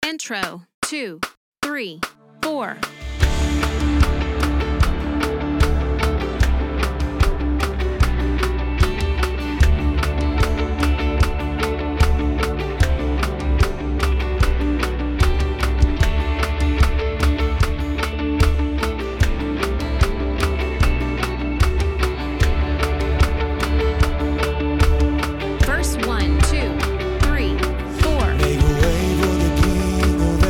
Intro, 2, 3, 4. Verse 1, 2, 3, 4. Make a way for the King of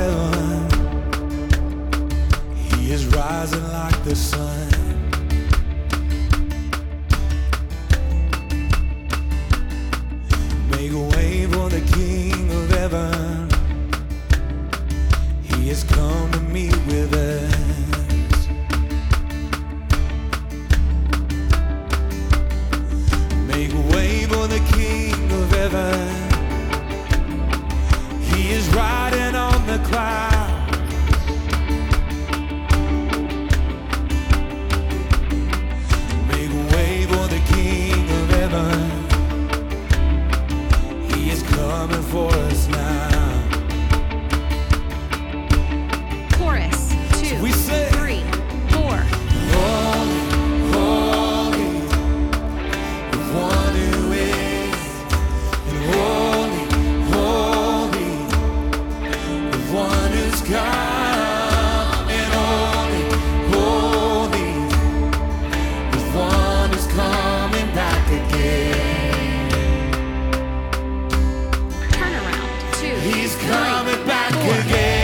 heaven. He is rising like the sun. Make a way for the King of heaven. He has come to meet with us. Make a way for the King of heaven. He is riding on the clouds. Make a way for the King of heaven. He is coming for us now. Chorus, 2, We say, 3, 4. Holy, holy, the one who is, and holy, holy, the one who's come, and holy, holy, the one who's coming back again. Turn around, 2, He's 3, coming back 4. again.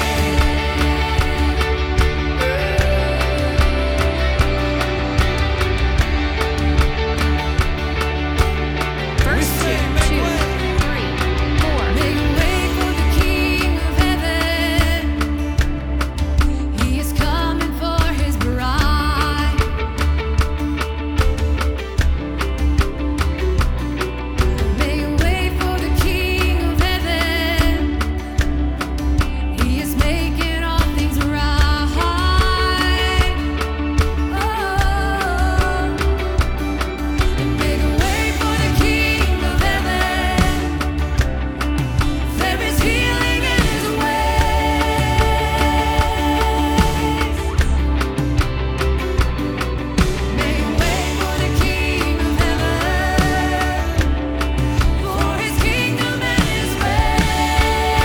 Verse 2, 2, 3, 4. Make a way for the King of heaven. He is coming for his bride. Make a way for the King of heaven. He is making all things right. Oh, make a way for the King of heaven. There is healing in his ways. Make a way for the King of heaven, for his kingdom and his ways.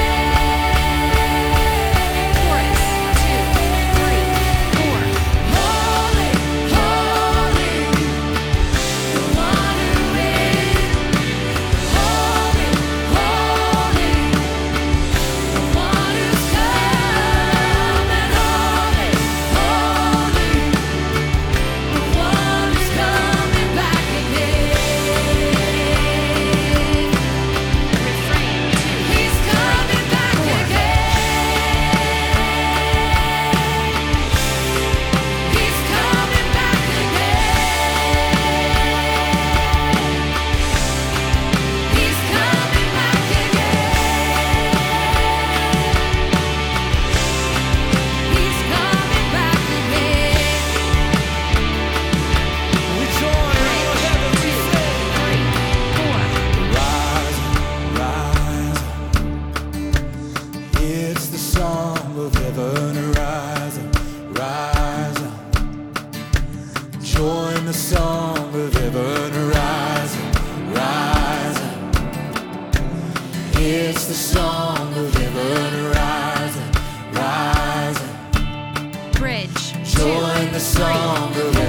Chorus, 2, 3, 4. Holy, holy, the one who is. Holy, holy, the one who's come, and holy, holy, the one who's coming back again. Refrain, 2, He's coming back again. He's coming back again. He's coming back again. He's coming back again. We join all of heaven, we say, 3, 4. rise, rise. It's the song of heaven rising, rising. Join the song of heaven rising, rising. It's the song of heaven rising, rising. Bridge, 2, Join the 3, song of 4.